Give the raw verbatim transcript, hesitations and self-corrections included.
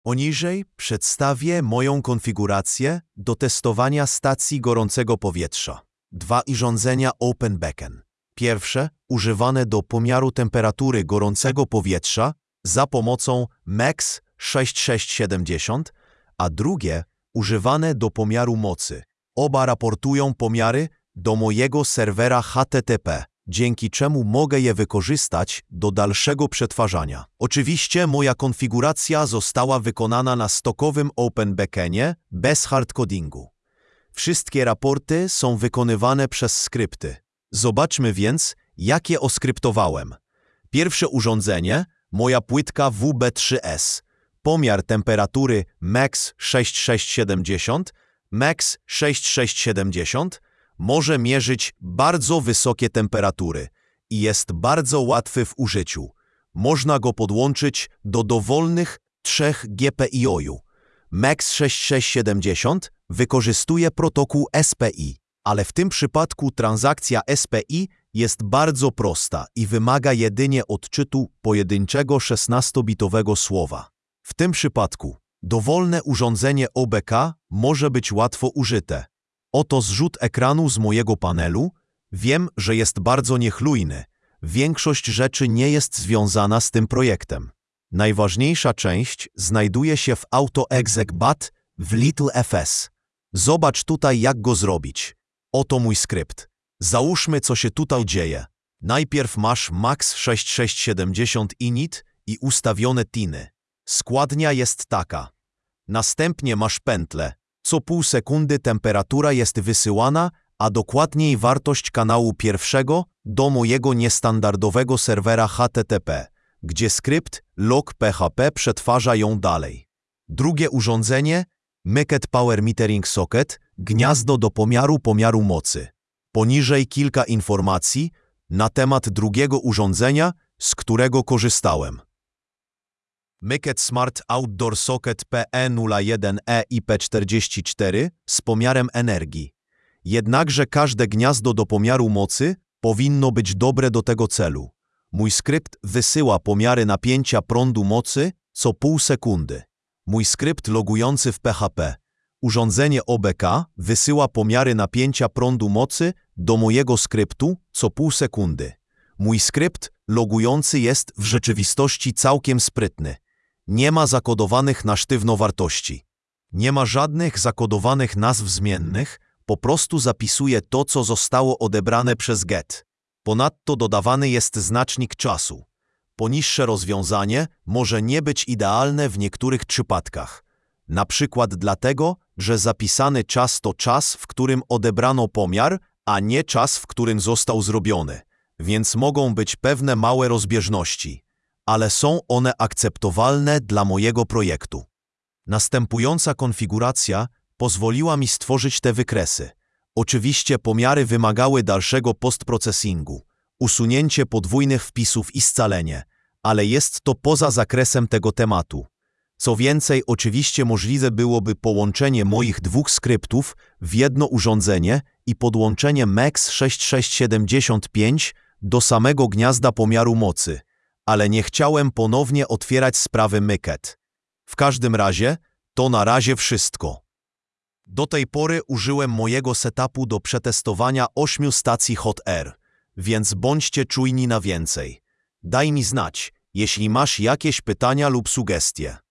Poniżej przedstawię moją konfigurację do testowania stacji gorącego powietrza. Dwa urządzenia OpenBeacon. Pierwsze używane do pomiaru temperatury gorącego powietrza za pomocą M A X sześć tysiące sześćset siedemdziesiąt, a drugie używane do pomiaru mocy. Oba raportują pomiary do mojego serwera H T T P, dzięki czemu mogę je wykorzystać do dalszego przetwarzania. Oczywiście moja konfiguracja została wykonana na stokowym OpenBeaconie bez hardcodingu. Wszystkie raporty są wykonywane przez skrypty. Zobaczmy więc, jakie oskryptowałem. Pierwsze urządzenie, moja płytka W B trzy S. Pomiar temperatury M A X sześć tysiące sześćset siedemdziesiąt. M A X sześć tysiące sześćset siedemdziesiąt może mierzyć bardzo wysokie temperatury i jest bardzo łatwy w użyciu. Można go podłączyć do dowolnych trzech G P I O-u. M A X sześć tysiące sześćset siedemdziesiąt wykorzystuje protokół S P I, ale w tym przypadku transakcja S P I jest bardzo prosta i wymaga jedynie odczytu pojedynczego szesnastobitowego słowa. W tym przypadku dowolne urządzenie O B K może być łatwo użyte. Oto zrzut ekranu z mojego panelu. Wiem, że jest bardzo niechlujny. Większość rzeczy nie jest związana z tym projektem. Najważniejsza część znajduje się w AutoExec.bat w LittleFS. Zobacz tutaj, jak go zrobić. Oto mój skrypt. Załóżmy, co się tutaj dzieje. Najpierw masz M A X sześć tysiące sześćset siedemdziesiąt init i ustawione tiny. Składnia jest taka. Następnie masz pętlę. Co pół sekundy temperatura jest wysyłana, a dokładniej wartość kanału pierwszego do mojego niestandardowego serwera H T T P, gdzie skrypt log P H P przetwarza ją dalej. Drugie urządzenie, Miket Power Metering Socket, gniazdo do pomiaru pomiaru mocy. Poniżej kilka informacji na temat drugiego urządzenia, z którego korzystałem. Miket Smart Outdoor Socket P E zero jeden E I P czterdzieści cztery z pomiarem energii. Jednakże każde gniazdo do pomiaru mocy powinno być dobre do tego celu. Mój skrypt wysyła pomiary napięcia prądu mocy co pół sekundy. Mój skrypt logujący w P H P. Urządzenie O B K wysyła pomiary napięcia prądu mocy do mojego skryptu co pół sekundy. Mój skrypt logujący jest w rzeczywistości całkiem sprytny. Nie ma zakodowanych na sztywno wartości. Nie ma żadnych zakodowanych nazw zmiennych, po prostu zapisuje to, co zostało odebrane przez get. Ponadto dodawany jest znacznik czasu. Poniższe rozwiązanie może nie być idealne w niektórych przypadkach. Na przykład dlatego, że zapisany czas to czas, w którym odebrano pomiar, a nie czas, w którym został zrobiony. Więc mogą być pewne małe rozbieżności, ale są one akceptowalne dla mojego projektu. Następująca konfiguracja pozwoliła mi stworzyć te wykresy. Oczywiście pomiary wymagały dalszego postprocesingu, usunięcie podwójnych wpisów i scalenie, ale jest to poza zakresem tego tematu. Co więcej, oczywiście możliwe byłoby połączenie moich dwóch skryptów w jedno urządzenie i podłączenie M A X sześć tysiące sześćset siedemdziesiąt pięć do samego gniazda pomiaru mocy, ale nie chciałem ponownie otwierać sprawy Miket. W każdym razie, to na razie wszystko. Do tej pory użyłem mojego setupu do przetestowania ośmiu stacji Hot Air, więc bądźcie czujni na więcej. Daj mi znać, jeśli masz jakieś pytania lub sugestie.